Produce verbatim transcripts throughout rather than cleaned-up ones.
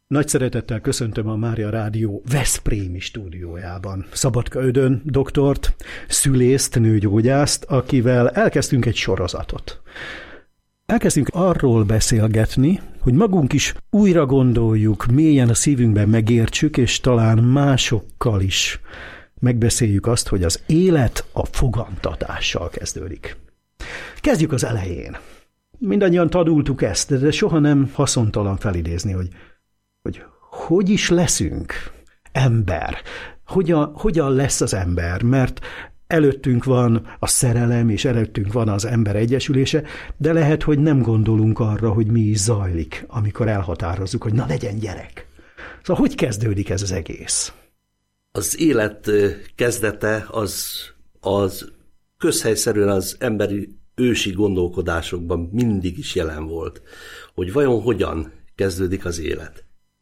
Nagy szeretettel köszöntöm a Mária Rádió veszprémi stúdiójában Szabadka Ödön doktort, szülészt, nőgyógyászt, akivel elkezdtünk egy sorozatot. Elkezdtünk arról beszélgetni, hogy magunk is újra gondoljuk, mélyen a szívünkben megértsük, és talán másokkal is megbeszéljük azt, hogy az élet a fogantatással kezdődik. Kezdjük az elején. Mindannyian tanultuk ezt, de soha nem haszontalan felidézni, hogy hogy hogy is leszünk ember, hogyan, hogyan lesz az ember, mert előttünk van a szerelem, és előttünk van az ember egyesülése, de lehet, hogy nem gondolunk arra, hogy mi is zajlik, amikor elhatározzuk, hogy na legyen gyerek. Szóval hogy kezdődik ez az egész? Az élet kezdete az, az közhelyszerűen az emberi ősi gondolkodásokban mindig is jelen volt, hogy vajon hogyan kezdődik az élet.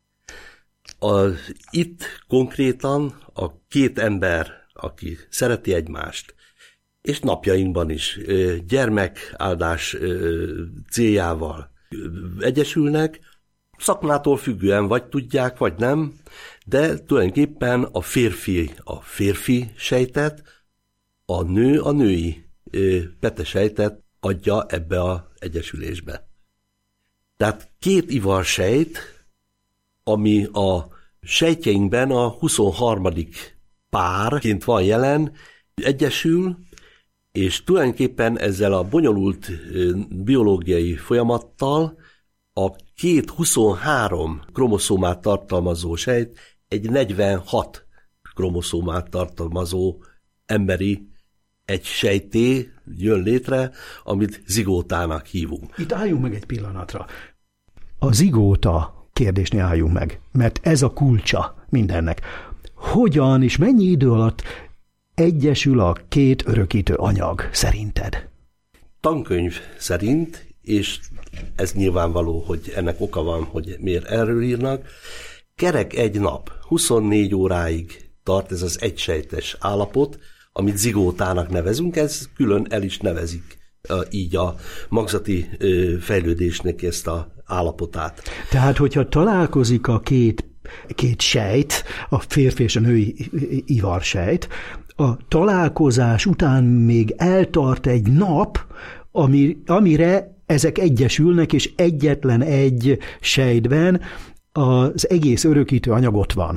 A, itt konkrétan a két ember, aki szereti egymást, és napjainkban is gyermekáldás céljával egyesülnek, szakmától függően vagy tudják, vagy nem, de tulajdonképpen a férfi a férfi sejtet, a nő a női petesejtet adja ebbe az egyesülésbe. Tehát két ivarsejt, ami a sejtjeinkben a huszonharmadik párként van jelen, egyesül, és tulajdonképpen ezzel a bonyolult biológiai folyamattal a két huszonhárom kromoszómát tartalmazó sejt egy negyvenhat kromoszómát tartalmazó emberi egy sejté jön létre, amit zigótának hívunk. Itt álljunk meg egy pillanatra. A zigóta kérdésnél álljunk meg, mert ez a kulcsa mindennek. Hogyan és mennyi idő alatt egyesül a két örökítő anyag szerinted? Tankönyv szerint, és ez nyilvánvaló, hogy ennek oka van, hogy miért erről írnak, kerek egy nap, huszonnégy óráig tart ez az egysejtes állapot, amit zigótának nevezünk, ez külön el is nevezik így a magzati fejlődésnek ezt a állapotát. Tehát, hogyha találkozik a két, két sejt, a férfi és a női ivarsejt, a találkozás után még eltart egy nap, ami, amire ezek egyesülnek, és egyetlen egy sejtben az egész örökítő anyag ott van.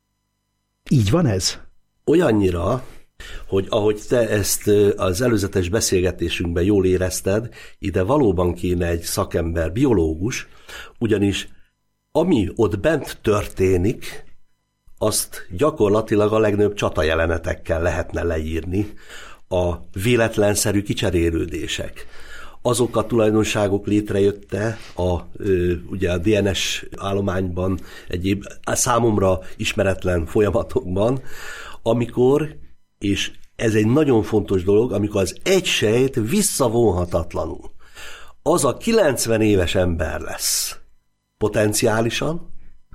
Így van ez? Olyannyira, hogy ahogy te ezt az előzetes beszélgetésünkben jól érezted, ide valóban kéne egy szakember, biológus, ugyanis ami ott bent történik, azt gyakorlatilag a legnagyobb csatajelenetekkel lehetne leírni, a véletlenszerű kicserélődések. Azok a tulajdonságok létrejötte a, ugye a dé en es állományban, egyéb számomra ismeretlen folyamatokban, amikor, és ez egy nagyon fontos dolog, amikor az egy sejt visszavonhatatlanul az a kilencven éves ember lesz potenciálisan,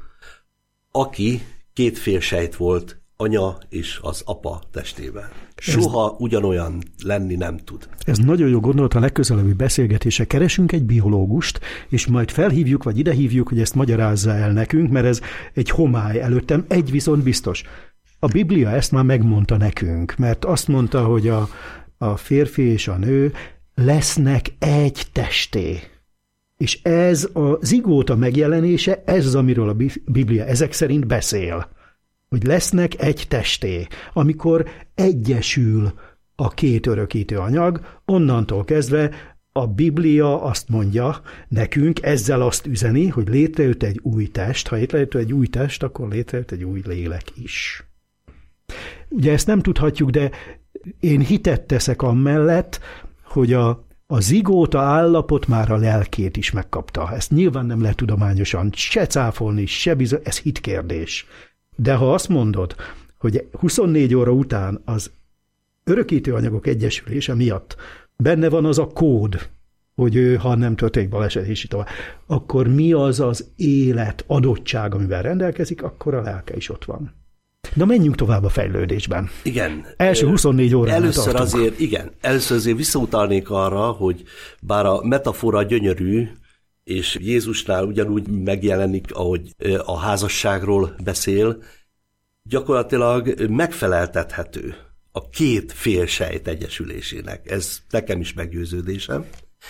aki két félsejt volt anya és az apa testében. Soha ez, ugyanolyan lenni nem tud. Ez nagyon jó gondolat, a legközelebbi beszélgetésre keresünk egy biológust, és majd felhívjuk, vagy idehívjuk, hogy ezt magyarázza el nekünk, mert ez egy homály előttem. Egy viszont biztos. A Biblia ezt már megmondta nekünk, mert azt mondta, hogy a, a férfi és a nő lesznek egy testé. És ez a zigóta megjelenése, ez az, amiről a Biblia ezek szerint beszél. Hogy lesznek egy testé, amikor egyesül a két örökítő anyag, onnantól kezdve a Biblia azt mondja nekünk, ezzel azt üzeni, hogy létrejött egy új test, ha létrejött egy új test, akkor létrejött egy új lélek is. Ugye ezt nem tudhatjuk, de én hitet teszek amellett, hogy a, a zigóta állapot már a lelkét is megkapta. Ezt nyilván nem lehet tudományosan se cáfolni, se bizony, ez hitkérdés. De ha azt mondod, hogy huszonnégy óra után az örökítő anyagok egyesülése miatt benne van az a kód, hogy ő, ha nem történik baleset, és így tovább, akkor mi az az élet adottság, amivel rendelkezik, akkor a lelke is ott van. Na, menjünk tovább a fejlődésben. Igen. Első huszonnégy órán Először tartunk. azért, igen, először azért visszautalnék arra, hogy bár a metafora gyönyörű, és Jézusnál ugyanúgy megjelenik, ahogy a házasságról beszél, gyakorlatilag megfeleltethető a két félsejt egyesülésének. Ez nekem is meggyőződésem.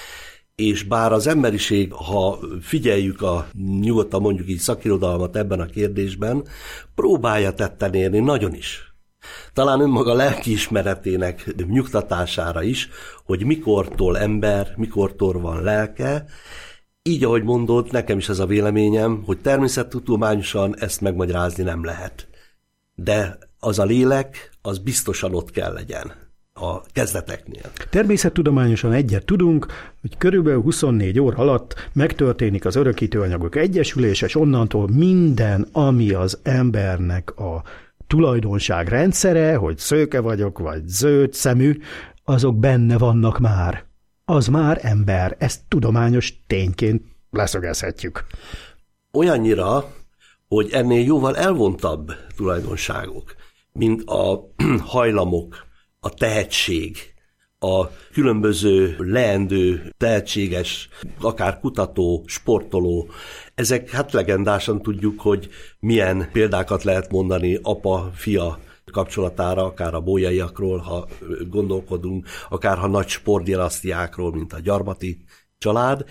És bár az emberiség, ha figyeljük a nyugodtan mondjuk így szakirodalmat ebben a kérdésben, próbálja tetten érni nagyon is. Talán önmaga lelkiismeretének nyugtatására is, hogy mikortól ember, mikortól van lelke. Így, ahogy mondod, nekem is ez a véleményem, hogy természettudományosan ezt megmagyarázni nem lehet. De az a lélek, az biztosan ott kell legyen a kezdeteknél. Természettudományosan egyet tudunk, hogy körülbelül huszonnégy óra alatt megtörténik az örökítőanyagok egyesülése, és onnantól minden, ami az embernek a tulajdonság rendszere, hogy szőke vagyok, vagy zöld szemű, azok benne vannak már. Az már ember. Ezt tudományos tényként leszögezhetjük. Olyannyira, hogy ennél jóval elvontabb tulajdonságok, mint a hajlamok, a tehetség, a különböző leendő, tehetséges, akár kutató, sportoló, ezek hát legendásan tudjuk, hogy milyen példákat lehet mondani apa-fia kapcsolatára, akár a bolyaiakról, ha gondolkodunk, akár ha nagy sportdinasztiákról, mint a Gyarmati család.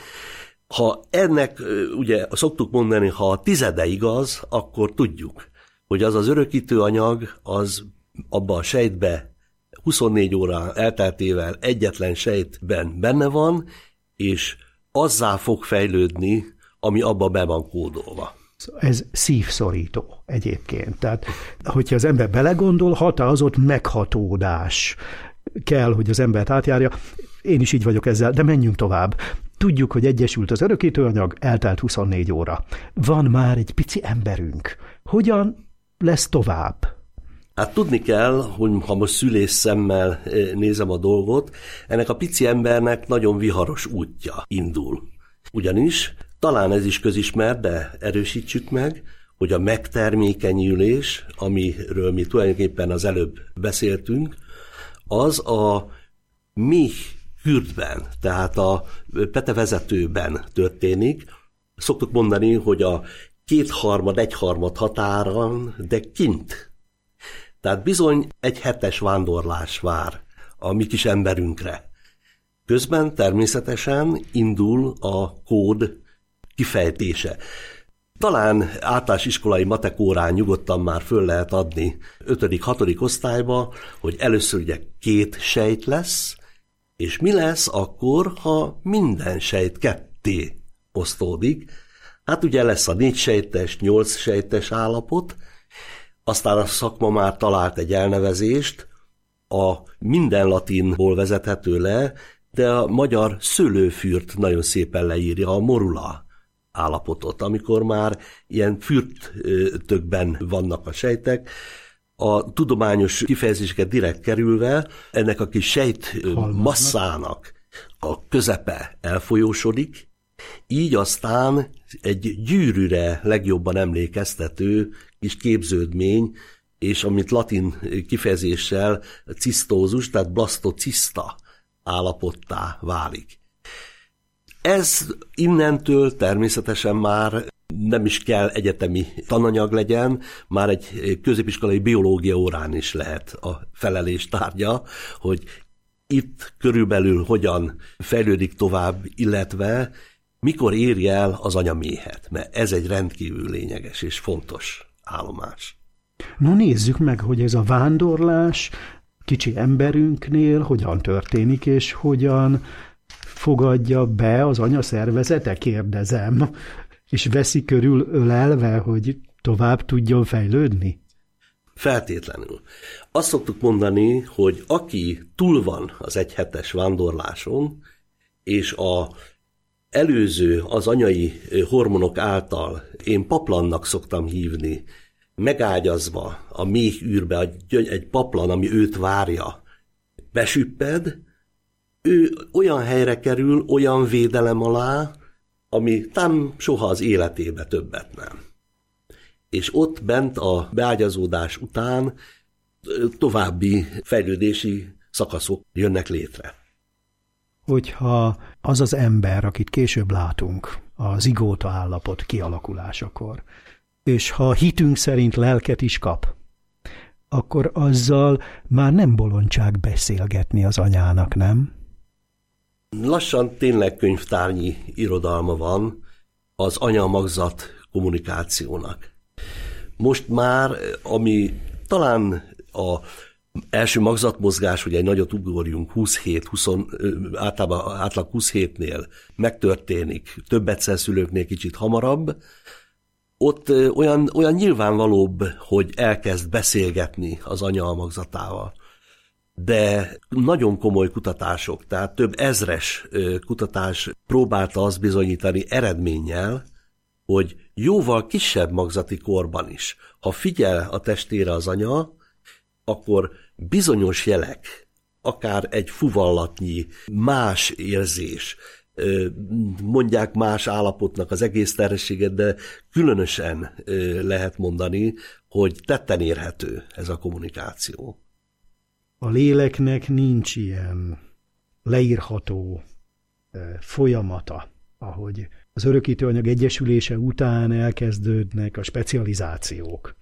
Ha ennek, ugye szoktuk mondani, ha a tizede igaz, akkor tudjuk, hogy az az örökítő anyag, az abban a sejtbe huszonnégy óra elteltével egyetlen sejtben benne van, és azzá fog fejlődni, ami abba be van kódolva. Ez szívszorító egyébként. Tehát, hogyha az ember belegondol, határozott meghatódás kell, hogy az embert átjárja. Én is így vagyok ezzel, de menjünk tovább. Tudjuk, hogy egyesült az örökítőanyag, eltelt huszonnégy óra. Van már egy pici emberünk. Hogyan lesz tovább? Hát tudni kell, hogy ha most szülész szemmel nézem a dolgot, ennek a pici embernek nagyon viharos útja indul. Ugyanis, talán ez is közismert, de erősítsük meg, hogy a megtermékenyülés, amiről mi tulajdonképpen az előbb beszéltünk, az a méh fürdben, tehát a petevezetőben történik. Szoktuk mondani, hogy a kétharmad, egyharmad határon, de kint. Tehát bizony egy hetes vándorlás vár a mi kis emberünkre. Közben természetesen indul a kód kifejtése. Talán általános iskolai matek órán nyugodtan már föl lehet adni ötödik-hatodik osztályba, hogy először ugye két sejt lesz, és mi lesz akkor, ha minden sejt ketté osztódik. Hát ugye lesz a négy sejtes, nyolc sejtes állapot, aztán a szakma már talált egy elnevezést, a minden latinból vezethető le, de a magyar szőlőfürt nagyon szépen leírja, a morula állapotot, amikor már ilyen fürtökben vannak a sejtek. A tudományos kifejezéseket direkt kerülve, ennek a kis sejt masszának a közepe elfolyósodik, így aztán egy gyűrűre legjobban emlékeztető kis képződmény, és amit latin kifejezéssel cisztózus, tehát blastociszta állapottá válik. Ez innentől természetesen már nem is kell egyetemi tananyag legyen, már egy középiskolai biológia órán is lehet a felelés tárgya, hogy itt körülbelül hogyan fejlődik tovább, illetve mikor éri el az anyaméhet, mert ez egy rendkívül lényeges és fontos állomás. No nézzük meg, hogy ez a vándorlás kicsi emberünknél hogyan történik, és hogyan fogadja be az anyaszervezete, kérdezem, és veszi körül ölelve, hogy tovább tudjon fejlődni? Feltétlenül. Azt szoktuk mondani, hogy aki túl van az egyhetes vándorláson, és a előző, az anyai hormonok által, én paplannak szoktam hívni, megágyazva a méh űrbe egy paplan, ami őt várja, besüpped, ő olyan helyre kerül, olyan védelem alá, ami tám soha az életébe többet nem. És ott bent a beágyazódás után további fejlődési szakaszok jönnek létre. Hogyha az az ember, akit később látunk, a zigóta állapot kialakulásakor. És ha hitünk szerint lelket is kap, akkor azzal már nem bolondság beszélgetni az anyának, nem? Lassan tényleg könyvtárnyi irodalma van az anya-magzat kommunikációnak. Most már, ami talán a első magzatmozgás, hogy egy nagyot ugorjunk, huszonhét, húsz, általában átlag huszonhétnél megtörténik, több egyszerszülőknél kicsit hamarabb, ott olyan, olyan nyilvánvalóbb, hogy elkezd beszélgetni az anya a magzatával. De nagyon komoly kutatások, tehát több ezres kutatás próbálta azt bizonyítani eredménnyel, hogy jóval kisebb magzati korban is, ha figyel a testére az anya, akkor bizonyos jelek, akár egy fuvallatnyi más érzés, mondják más állapotnak az egész terhességet, de különösen lehet mondani, hogy tetten érhető ez a kommunikáció. A léleknek nincs ilyen leírható folyamata, ahogy az örökítőanyag egyesülése után elkezdődnek a specializációk.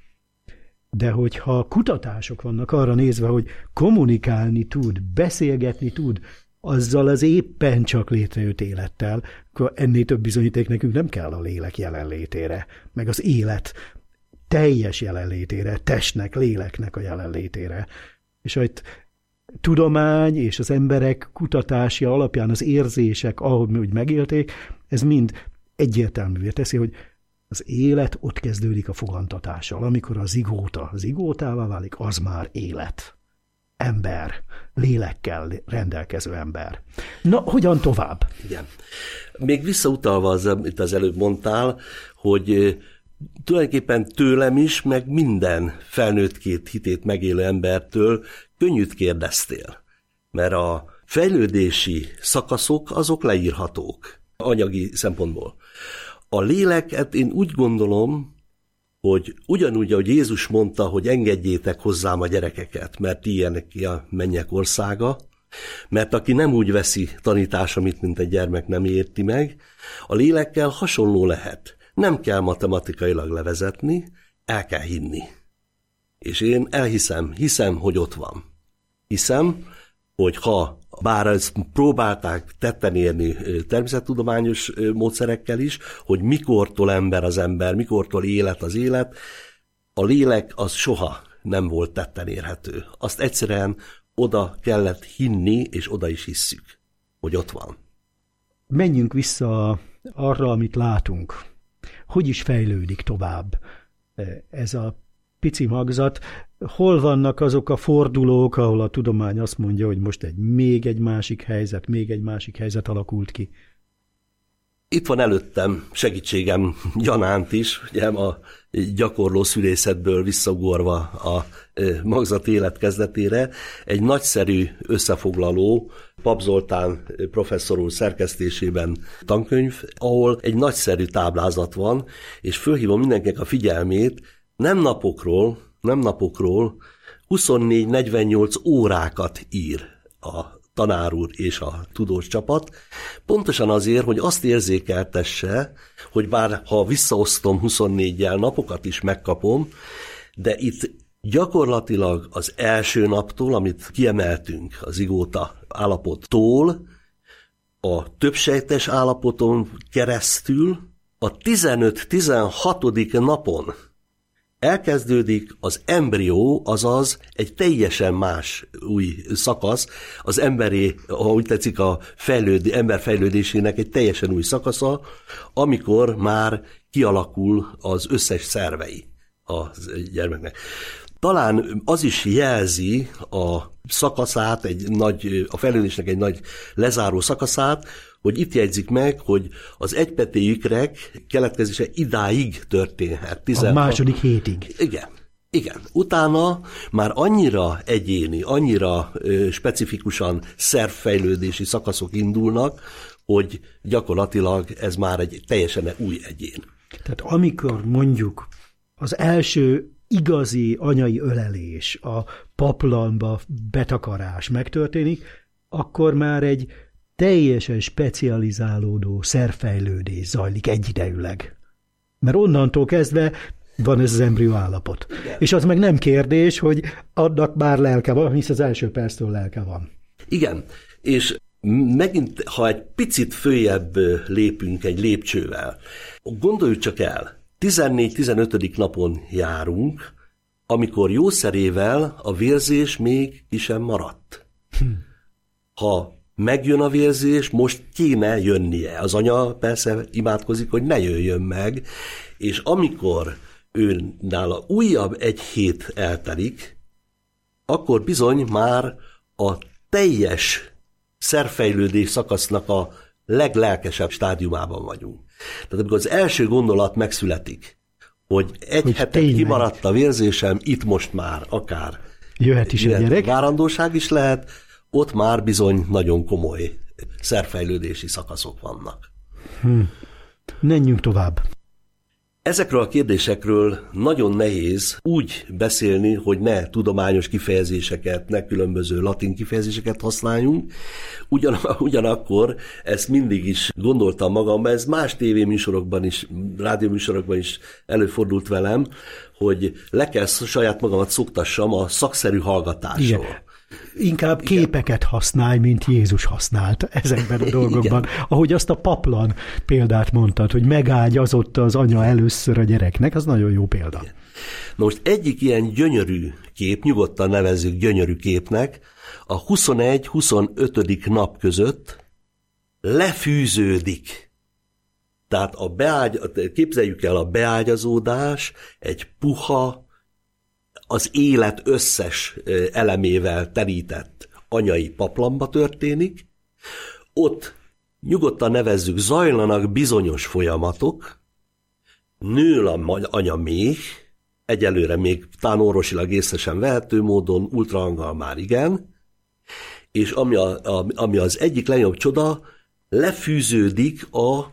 De hogyha kutatások vannak arra nézve, hogy kommunikálni tud, beszélgetni tud, azzal az éppen csak létrejött élettel, akkor ennél több bizonyíték nekünk nem kell a lélek jelenlétére, meg az élet teljes jelenlétére, testnek, léleknek a jelenlétére. És itt tudomány és az emberek kutatási alapján az érzések, ahogy úgy megélték, ez mind egyértelművé teszi, hogy az élet ott kezdődik a fogantatással. Amikor a zigóta zigótává válik, az már élet. Ember, lélekkel rendelkező ember. Na, hogyan tovább? Igen. Még visszautalva az, amit az előbb mondtál, hogy tulajdonképpen tőlem is, meg minden felnőttkét hitét megélő embertől könnyűt kérdeztél. Mert a fejlődési szakaszok azok leírhatók anyagi szempontból. A léleket én úgy gondolom, hogy ugyanúgy, ahogy Jézus mondta, hogy engedjétek hozzám a gyerekeket, mert ilyenek a mennyek országa, mert aki nem úgy veszi tanításomit, mint egy gyermek, nem érti meg, a lélekkel hasonló lehet. Nem kell matematikailag levezetni, el kell hinni. És én elhiszem, hiszem, hogy ott van. Hiszem, hogy ha bár ezt próbálták tetten érni természettudományos módszerekkel is, hogy mikortól ember az ember, mikortól élet az élet, a lélek az soha nem volt tetten érhető. Azt egyszerűen oda kellett hinni, és oda is hisszük, hogy ott van. Menjünk vissza arra, amit látunk. Hogy is fejlődik tovább ez a pici magzat? Hol vannak azok a fordulók, ahol a tudomány azt mondja, hogy most egy még egy másik helyzet, még egy másik helyzet alakult ki? Itt van előttem segítségem gyanánt is, ugye a gyakorló szülészetből visszagorva a magzat élet kezdetére, egy nagyszerű összefoglaló, Pap Zoltán professzor úr szerkesztésében tankönyv, ahol egy nagyszerű táblázat van, és fölhívom mindenkinek a figyelmét, nem napokról, nem napokról, huszonnégy negyvennyolc órákat ír a tanár úr és a tudós csapat, pontosan azért, hogy azt érzékeltesse, hogy bár ha visszaosztom huszonnégyel, napokat is megkapom, de itt gyakorlatilag az első naptól, amit kiemeltünk az zigóta állapottól, a többsejtes állapoton keresztül a tizenöt-tizenhatodik napon elkezdődik az embrió, azaz egy teljesen más új szakasz, az emberi, ha úgy tetszik, a fejlőd, ember fejlődésének egy teljesen új szakasza, amikor már kialakul az összes szervei a gyermeknek. Talán az is jelzi a szakaszát, egy nagy, a fejlődésnek egy nagy lezáró szakaszát, hogy itt jegyzik meg, hogy az egypetéjű ikrek keletkezése idáig történhet. tizenhat A második hétig. Igen. Igen. Utána már annyira egyéni, annyira ö, specifikusan szervfejlődési szakaszok indulnak, hogy gyakorlatilag ez már egy teljesen új egyén. Tehát amikor mondjuk az első igazi anyai ölelés, a paplanba betakarás megtörténik, akkor már egy teljesen specializálódó szervfejlődés zajlik egyidejűleg. Mert onnantól kezdve van ez az embrió állapot. Igen. És az meg nem kérdés, hogy annak már lelke van, hisz az első perctől lelke van. Igen, és megint, ha egy picit följebb lépünk egy lépcsővel, gondoljuk csak el, tizennégy-tizenötödik napon járunk, amikor jószerével a vérzés még ki sem maradt. Hm. Ha megjön a vérzés, most kéne jönnie. Az anya persze imádkozik, hogy ne jöjjön meg, és amikor ő nála újabb egy hét eltelik, akkor bizony már a teljes szervfejlődés szakasznak a leglelkesebb stádiumában vagyunk. Tehát amikor az első gondolat megszületik, hogy egy hogy hetet tényleg kimaradt a vérzésem, itt most már akár jöhet is jöhet, a gyerek. Várandóság is lehet, ott már bizony nagyon komoly szervfejlődési szakaszok vannak. Hm. Menjünk tovább. Ezekről a kérdésekről nagyon nehéz úgy beszélni, hogy ne tudományos kifejezéseket, ne különböző latin kifejezéseket használjunk. Ugyan, ugyanakkor ezt mindig is gondoltam magamban, ez más tévéműsorokban is, rádióműsorokban is előfordult velem, hogy le kell saját magamat szoktassam a szakszerű hallgatásról. Igen. Inkább igen. Képeket használj, mint Jézus használt ezekben a dolgokban. Igen. Ahogy azt a paplan példát mondtad, hogy megágyazott az anya először a gyereknek, az nagyon jó példa. Igen. Na most egyik ilyen gyönyörű kép, nyugodtan nevezzük gyönyörű képnek, a huszonegy-huszonötödik nap között lefűződik. Tehát a beágy, képzeljük el a beágyazódás, egy puha, az élet összes elemével terített anyai paplamba történik, ott nyugodtan nevezzük, zajlanak bizonyos folyamatok, nő a anya méh, egyelőre még talán orvosilag észre sem vehető módon, ultrahanggal már igen, és ami, a, a, ami az egyik legnagyobb csoda, lefűződik a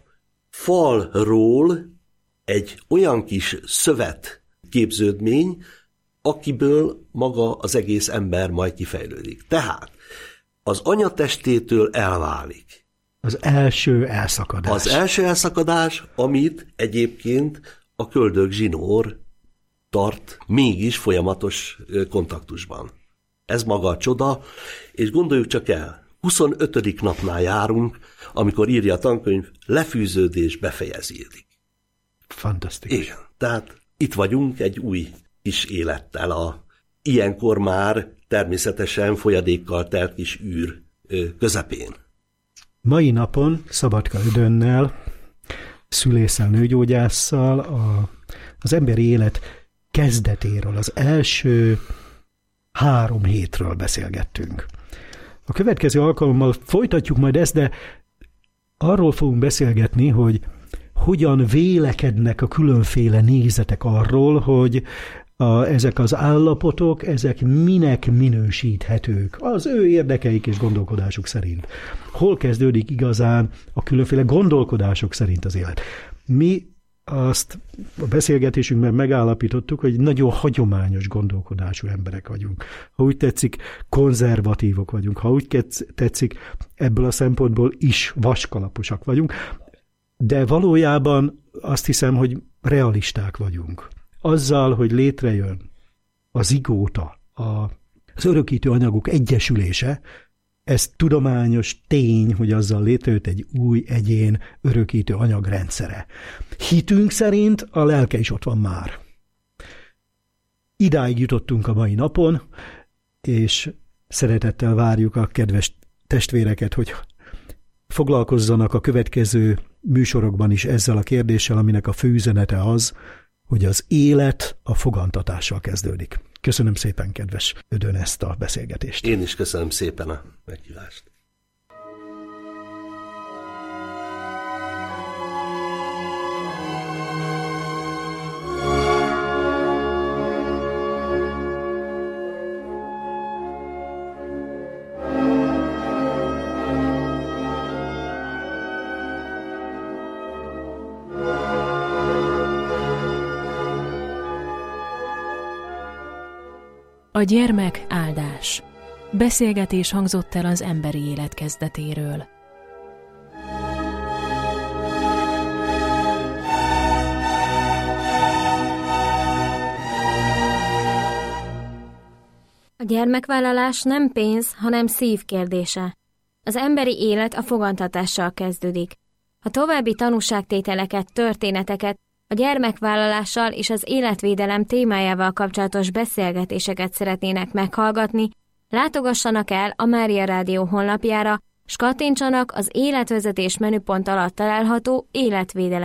falról egy olyan kis szövet képződmény, akiből maga az egész ember majd kifejlődik. Tehát az anyatestétől elválik. Az első elszakadás. Az első elszakadás, amit egyébként a köldökzsinór tart mégis folyamatos kontaktusban. Ez maga a csoda, és gondoljuk csak el, huszonötödik napnál járunk, amikor írja a tankönyv, lefűződés befejeződik. Fantasztikus. Igen, tehát itt vagyunk egy új kis élettel, a ilyenkor már természetesen folyadékkal telt kis űr közepén. Mai napon Szabadka Ödönnel, szülészel, nőgyógyásszal a, az emberi élet kezdetéről, az első három hétről beszélgettünk. A következő alkalommal folytatjuk majd ezt, de arról fogunk beszélgetni, hogy hogyan vélekednek a különféle nézetek arról, hogy a, ezek az állapotok, ezek minek minősíthetők az ő érdekeik és gondolkodásuk szerint. Hol kezdődik igazán a különféle gondolkodások szerint az élet? Mi azt a beszélgetésünkben megállapítottuk, hogy nagyon hagyományos gondolkodású emberek vagyunk. Ha úgy tetszik, konzervatívok vagyunk. Ha úgy tetszik, ebből a szempontból is vaskalaposak vagyunk. De valójában azt hiszem, hogy realisták vagyunk. Azzal, hogy létrejön a zigóta, az örökítő anyagok egyesülése, ez tudományos tény, hogy azzal létrejött egy új egyén örökítő anyagrendszere. Hitünk szerint a lelke is ott van már. Idáig jutottunk a mai napon, és szeretettel várjuk a kedves testvéreket, hogy foglalkozzanak a következő műsorokban is ezzel a kérdéssel, aminek a fő üzenete az, hogy az élet a fogantatással kezdődik. Köszönöm szépen, kedves Ödön, ezt a beszélgetést. Én is köszönöm szépen a meghívást. A gyermek áldás. Beszélgetés hangzott el az emberi élet kezdetéről. gyermekvállalás nem pénz, hanem szív kérdése. Az emberi élet a fogantatással kezdődik. Ha további tanúságtételeket, történeteket, a gyermekvállalással és az életvédelem témájával kapcsolatos beszélgetéseket szeretnének meghallgatni, látogassanak el a Mária Rádió honlapjára, s kattintsanak az életvezetés menüpont alatt található életvédelem